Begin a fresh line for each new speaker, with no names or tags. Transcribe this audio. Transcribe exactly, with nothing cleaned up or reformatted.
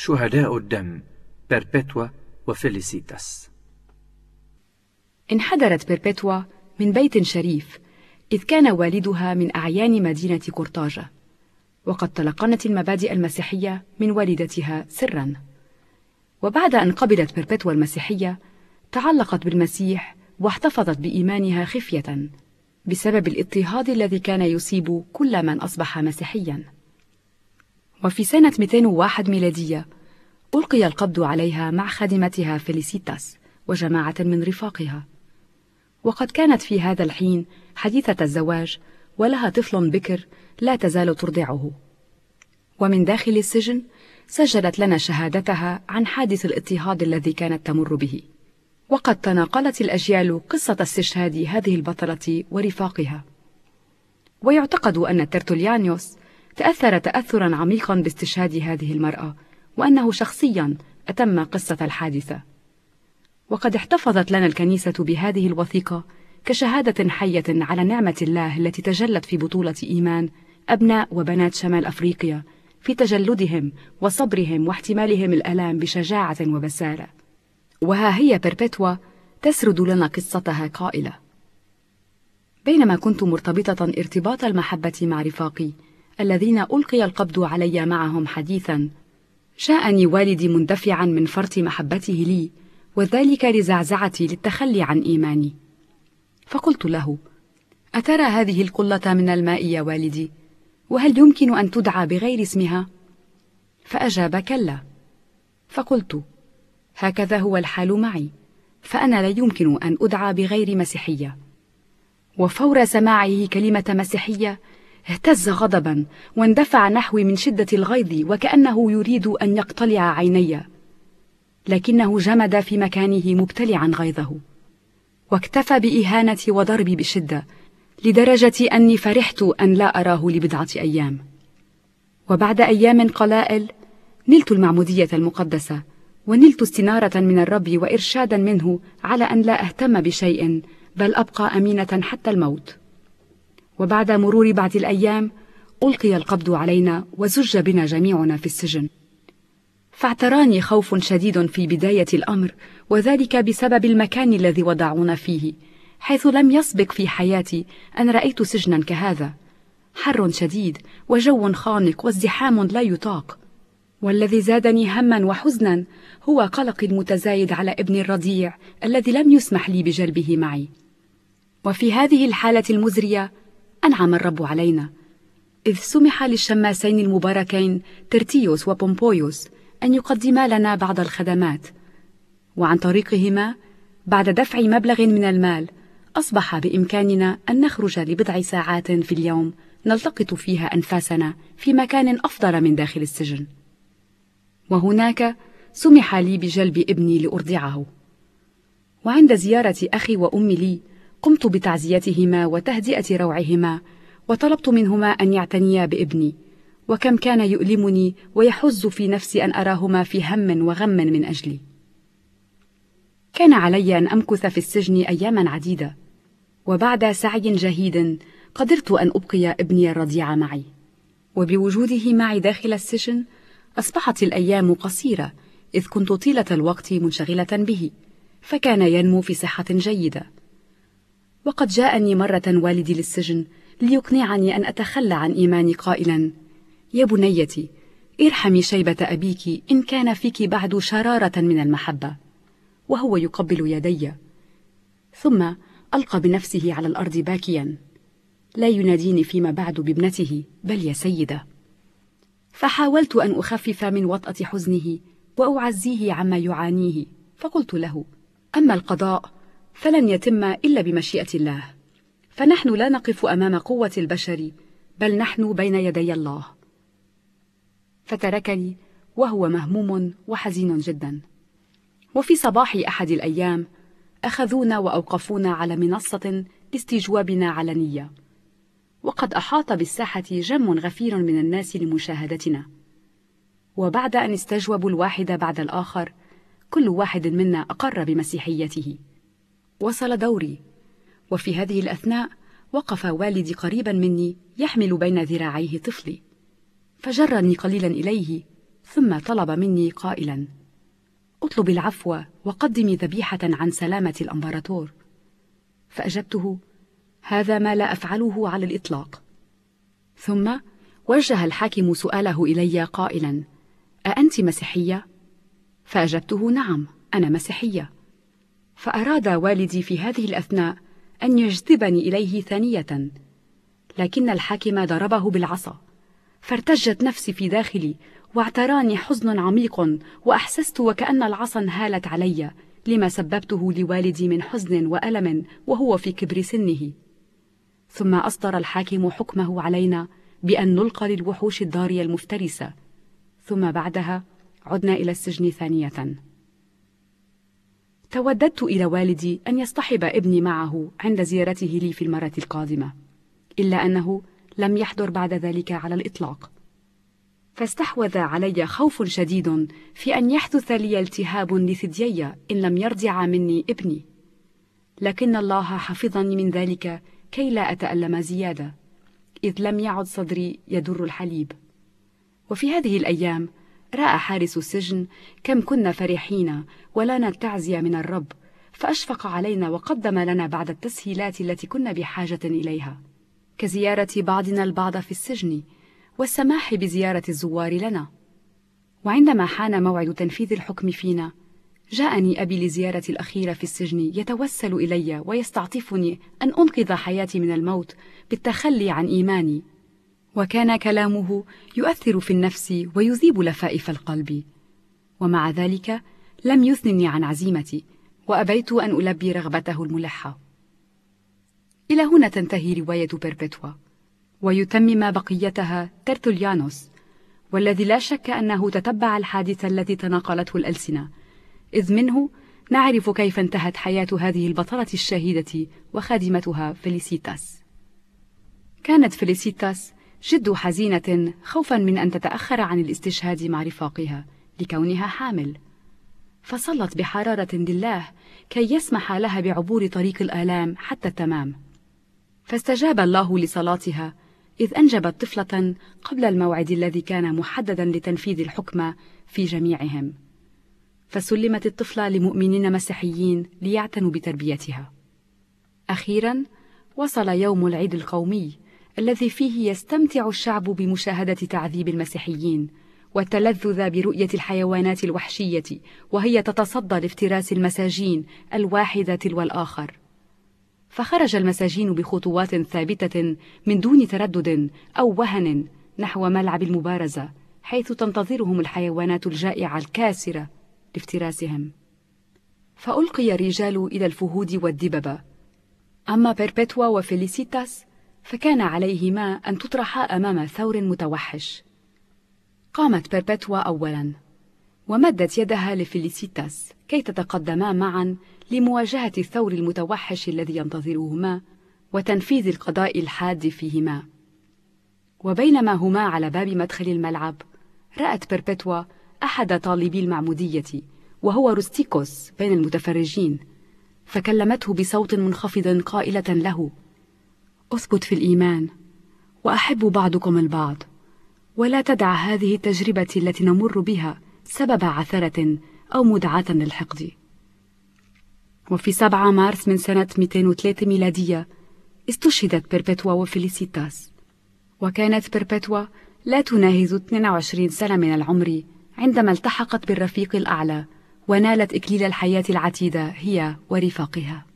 شهداء الدم بيربيتوا وفيليسيتاس.
انحدرت بيربيتوا من بيت شريف، إذ كان والدها من أعيان مدينة قرطاجة، وقد تلقنت المبادئ المسيحية من والدتها سراً. وبعد أن قبلت بيربيتوا المسيحية، تعلقت بالمسيح واحتفظت بإيمانها خفية بسبب الاضطهاد الذي كان يصيب كل من أصبح مسيحياً. وفي سنة مئتين وواحد ميلادية ألقي القبض عليها مع خادمتها فيليسيتاس وجماعة من رفاقها، وقد كانت في هذا الحين حديثة الزواج ولها طفل بكر لا تزال ترضعه. ومن داخل السجن سجلت لنا شهادتها عن حادث الاضطهاد الذي كانت تمر به، وقد تناقلت الأجيال قصة استشهاد هذه البطلة ورفاقها. ويعتقد أن ترتوليانيوس تأثر تأثرا عميقا باستشهاد هذه المرأة، وأنه شخصيا أتم قصة الحادثة. وقد احتفظت لنا الكنيسة بهذه الوثيقة كشهادة حية على نعمة الله التي تجلت في بطولة إيمان أبناء وبنات شمال أفريقيا في تجلدهم وصبرهم واحتمالهم الآلام بشجاعة وبسالة. وها هي بيربيتوا تسرد لنا قصتها قائلة: بينما كنت مرتبطة ارتباط المحبة مع رفاقي الذين ألقي القبض علي معهم حديثا، جاءني والدي مندفعا من فرط محبته لي، وذلك لزعزعتي للتخلي عن إيماني. فقلت له: أترى هذه القلة من الماء يا والدي؟ وهل يمكن أن تدعى بغير اسمها؟ فأجاب: كلا. فقلت: هكذا هو الحال معي، فأنا لا يمكن أن أدعى بغير مسيحية. وفور سماعه كلمة مسيحية اهتز غضبا واندفع نحوي من شدة الغيظ وكأنه يريد أن يقتلع عيني، لكنه جمد في مكانه مبتلعا غيظه، واكتفى بإهانتي وضربي بشدة لدرجة أني فرحت أن لا أراه لبضعة أيام. وبعد أيام قلائل نلت المعمودية المقدسة، ونلت استنارة من الرب وإرشادا منه على أن لا أهتم بشيء بل أبقى أمينة حتى الموت. وبعد مرور بعض الأيام ألقي القبض علينا وزج بنا جميعنا في السجن. فاعتراني خوف شديد في بداية الأمر، وذلك بسبب المكان الذي وضعونا فيه، حيث لم يسبق في حياتي أن رأيت سجنا كهذا، حر شديد وجو خانق وازدحام لا يطاق. والذي زادني هما وحزنا هو قلقي المتزايد على ابني الرضيع الذي لم يسمح لي بجلبه معي. وفي هذه الحالة المزرية أنعم الرب علينا، إذ سمح للشماسين المباركين ترتيوس وبومبويوس أن يقدما لنا بعض الخدمات، وعن طريقهما بعد دفع مبلغ من المال أصبح بإمكاننا أن نخرج لبضع ساعات في اليوم نلتقط فيها أنفاسنا في مكان أفضل من داخل السجن. وهناك سمح لي بجلب ابني لأرضعه. وعند زيارة أخي وأمي لي قمت بتعزيتهما وتهدئة روعهما، وطلبت منهما أن يعتنيا بابني، وكم كان يؤلمني ويحز في نفسي أن أراهما في هم وغم من أجلي. كان علي أن أمكث في السجن أياما عديدة، وبعد سعي جهيد قدرت أن أبقي ابني الرضيع معي. وبوجوده معي داخل السجن أصبحت الأيام قصيرة، إذ كنت طيلة الوقت منشغلة به، فكان ينمو في صحة جيدة. وقد جاءني مرة والدي للسجن ليقنعني أن أتخلى عن إيماني قائلا: يا بنيتي، ارحمي شيبة أبيك إن كان فيك بعد شرارة من المحبة. وهو يقبل يدي، ثم ألقى بنفسه على الأرض باكيا، لا يناديني فيما بعد بابنته بل يا سيدة. فحاولت أن أخفف من وطأة حزنه وأعزيه عما يعانيه، فقلت له: أما القضاء فلن يتم إلا بمشيئة الله، فنحن لا نقف أمام قوة البشر بل نحن بين يدي الله. فتركني وهو مهموم وحزين جدا. وفي صباح أحد الأيام أخذونا وأوقفونا على منصة لاستجوابنا علنية، وقد أحاط بالساحة جم غفير من الناس لمشاهدتنا. وبعد أن استجوبوا الواحد بعد الآخر كل واحد منا أقر بمسيحيته. وصل دوري، وفي هذه الأثناء وقف والدي قريبا مني يحمل بين ذراعيه طفلي، فجرني قليلا إليه ثم طلب مني قائلا: اطلب العفو وقدمي ذبيحة عن سلامة الأمبراطور. فأجبته: هذا ما لا أفعله على الإطلاق. ثم وجه الحاكم سؤاله إلي قائلا: أأنت مسيحية؟ فأجبته: نعم، أنا مسيحية. فأراد والدي في هذه الأثناء أن يجذبني إليه ثانية، لكن الحاكم ضربه بالعصا، فارتجت نفسي في داخلي واعتراني حزن عميق، وأحسست وكأن العصا انهالت علي لما سببته لوالدي من حزن وألم وهو في كبر سنه. ثم أصدر الحاكم حكمه علينا بأن نلقى للوحوش الضارية المفترسة، ثم بعدها عدنا إلى السجن ثانية. توددت إلى والدي أن يصطحب ابني معه عند زيارته لي في المرة القادمة، إلا أنه لم يحضر بعد ذلك على الإطلاق. فاستحوذ علي خوف شديد في أن يحدث لي التهاب لثديي إن لم يرضع مني ابني، لكن الله حفظني من ذلك كي لا أتألم زيادة، إذ لم يعد صدري يدر الحليب. وفي هذه الأيام رأى حارس السجن كم كنا فرحين ولنا التعزية من الرب، فأشفق علينا وقدم لنا بعض التسهيلات التي كنا بحاجة إليها، كزيارة بعضنا البعض في السجن والسماح بزيارة الزوار لنا. وعندما حان موعد تنفيذ الحكم فينا، جاءني أبي لزيارتي الأخيرة في السجن يتوسل إلي ويستعطفني أن أنقذ حياتي من الموت بالتخلي عن إيماني، وكان كلامه يؤثر في النفس ويذيب لفائف القلب. ومع ذلك لم يثنني عن عزيمتي، وأبيت أن ألبي رغبته الملحة. إلى هنا تنتهي رواية بيربيتوا، ويتمم بقيتها ترتوليانوس، والذي لا شك أنه تتبع الحادث الذي تناقلته الألسنة، إذ منه نعرف كيف انتهت حياة هذه البطلة الشهيدة وخادمتها فيليسيتاس. كانت فيليسيتاس جد حزينة خوفا من أن تتأخر عن الاستشهاد مع رفاقها لكونها حامل، فصلت بحرارة لله كي يسمح لها بعبور طريق الآلام حتى التمام، فاستجاب الله لصلاتها إذ أنجبت طفلة قبل الموعد الذي كان محددا لتنفيذ الحكم في جميعهم، فسلمت الطفلة لمؤمنين مسيحيين ليعتنوا بتربيتها. أخيرا وصل يوم العيد القومي الذي فيه يستمتع الشعب بمشاهدة تعذيب المسيحيين والتلذذ برؤية الحيوانات الوحشية وهي تتصدى لافتراس المساجين الواحدة تلو الآخر. فخرج المساجين بخطوات ثابتة من دون تردد أو وهن نحو ملعب المبارزة، حيث تنتظرهم الحيوانات الجائعة الكاسرة لافتراسهم. فألقي الرجال إلى الفهود والدببة، أما بيربيتوا وفيليسيتاس فكان عليهما أن تطرحا أمام ثور متوحش. قامت بيربيتوا أولا ومدت يدها لفيليسيتاس كي تتقدما معا لمواجهة الثور المتوحش الذي ينتظرهما وتنفيذ القضاء الحاد فيهما. وبينما هما على باب مدخل الملعب، رأت بيربيتوا أحد طالبي المعمودية وهو روستيكوس بين المتفرجين، فكلمته بصوت منخفض قائلة له: أثبت في الإيمان وأحب بعضكم البعض، ولا تدع هذه التجربة التي نمر بها سبب عثرة أو مدعاة للحقد. وفي سبعة مارس من سنة مئتين وثلاثة ميلادية استشهدت بيربيتوا وفيليسيتاس، وكانت بيربيتوا لا تناهز اثنتين وعشرين سنة من العمر عندما التحقت بالرفيق الأعلى ونالت إكليل الحياة العتيدة هي ورفاقها.